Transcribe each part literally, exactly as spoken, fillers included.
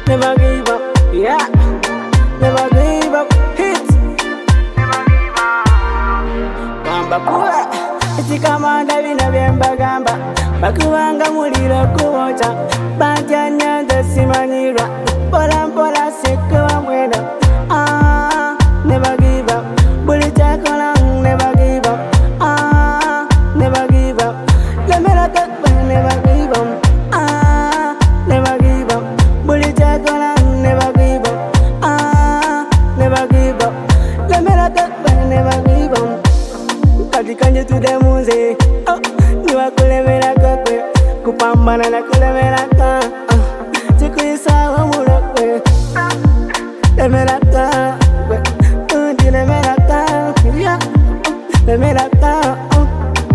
never give up, yeah, never give up, hit, gamba kuwa, ichikamanda vina vyemba gamba, bakubanga muliro kuwocha, bantya nyanza simanyirwa, pola mpola sikuwa mwena, ah, never give up, buli chakola, never give up, ah, never give up, lemela kakwe, never give up, ah, never give up, buli chakola, never give up, ah, never give up, lemela kakwe, never give up, katikanje tudemuze, oh, niwa kulemela kakwe, kupambana na kulemela ka, uh, chikuisawa mulokwe, lemela kakwe, undi lemela kakwe, yeah, lemela kakwe,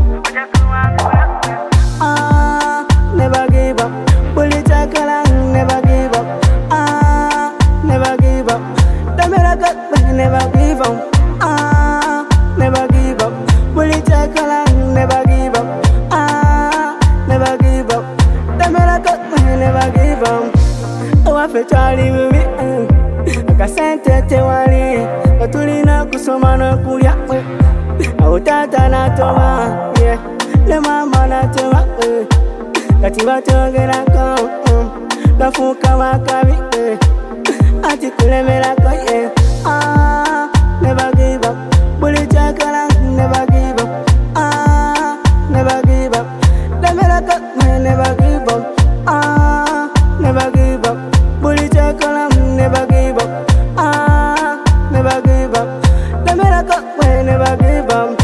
ah, never give up, buli chakola, never give up, ah, never give up, lemela kakwe, never give up, ah, never give up, buli chakola, never give up, ah, never give up, lemela kakwe, never give up, owafe twali bubi, akasente tewali, katulina kusoma n'okulya, awo taata n'atoma, yeah, ne maama n'atema, kati batwogerako, gafuuka wakabi, ati kulemerako, yeah, ah, never give up, buli chakola, never give up, ah, never give up, lemerako, never give up, ah, never give up, buli chakola, never give up, ah, never give up, lemerako, never give up.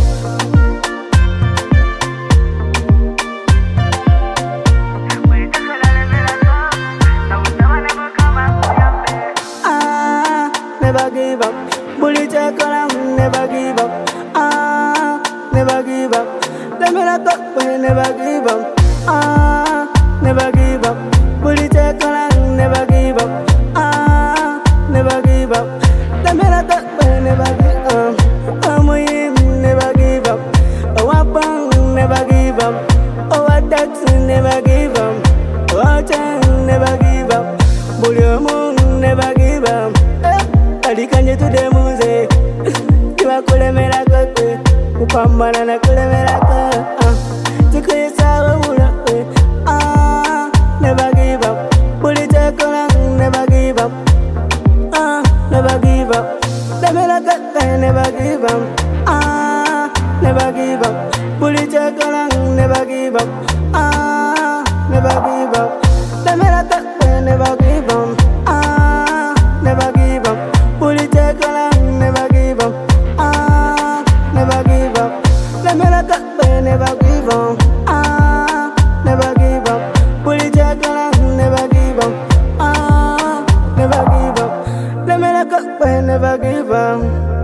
Ah, never give up, buli chakola, never give up, ah, never give up, lemerako, never give up, ah, never give up, buli chakola, never give up, ah, never give up, lemerako, never give up, amuyim, never give up, owapang, never give up, owatak, never give up, owachang, never give up, buli omu, never give up, katikanje tudemuze, kiwa kulemela kakwe, kupambana na kulemela kakwe, chikuisawa mulokwe, ah, never give up, buli chakola, never give up, ah, never give up, lemela kakwe, never give up, ah, never give up, buli chakola, never give up, ah, never give up, lemela kakwe, never give up, ah, never give up, buli chakola, never give up, ah, never give up, lemela kakwe, never give up, ah, never give up, buli chakola, never give up, ah, never give up, lemela kakwe, never give up.